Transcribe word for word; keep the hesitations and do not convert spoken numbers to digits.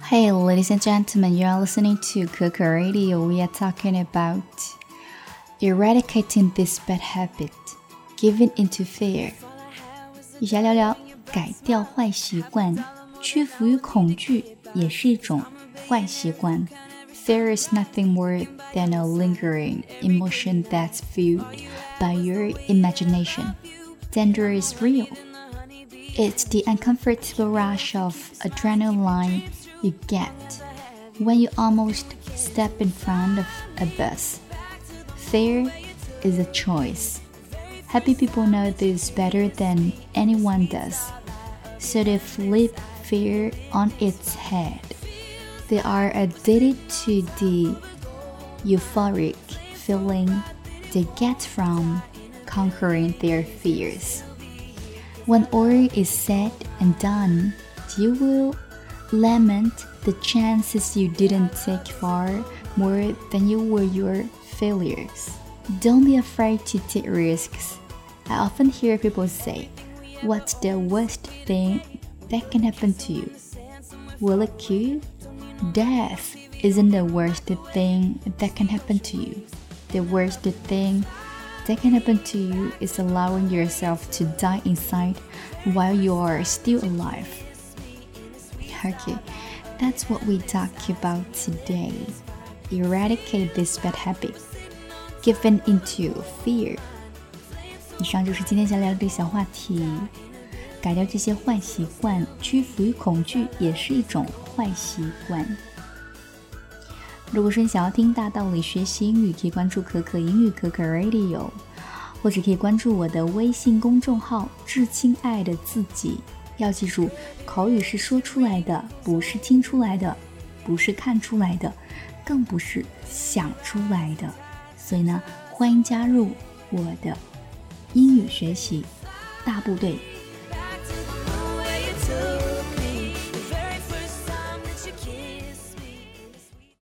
Hey, ladies and gentlemen, you are listening to Coco Radio. We are talking about eradicating this bad habit, giving into fear. 以下聊聊改掉坏习惯，屈服于恐惧也是一种坏习惯。Fear is nothing more than a lingering emotion that's fueled by your imagination. Danger is real. It's the uncomfortable rush of adrenaline you get when you almost step in front of a bus. Fear is a choice. Happy people know this better than anyone does, so they flip fear on its head. They are addicted to the euphoric feeling they get from conquering their fears. When all is said and done, you will lament the chances you didn't take far more than you were your failures. Don't be afraid to take risks. I often hear people say, "What's the worst thing that can happen to you? Will it kill you?" Death isn't the worst thing that can happen to you. The worst thing that can happen to you is allowing yourself to die inside while you are still alive. Okay, that's what we talk about today. Eradicate this bad habit. Giving into fear. 以上就是今天想聊的小话题。改掉这些坏习惯，屈服于恐惧也是一种坏习惯。如果说你想要听大道理学习英语，可以关注可可英语可可 Radio， 或者可以关注我的微信公众号致亲爱的自己。要记住，口语是说出来的，不是听出来的，不是看出来的，更不是想出来的。所以呢，欢迎加入我的英语学习大部队。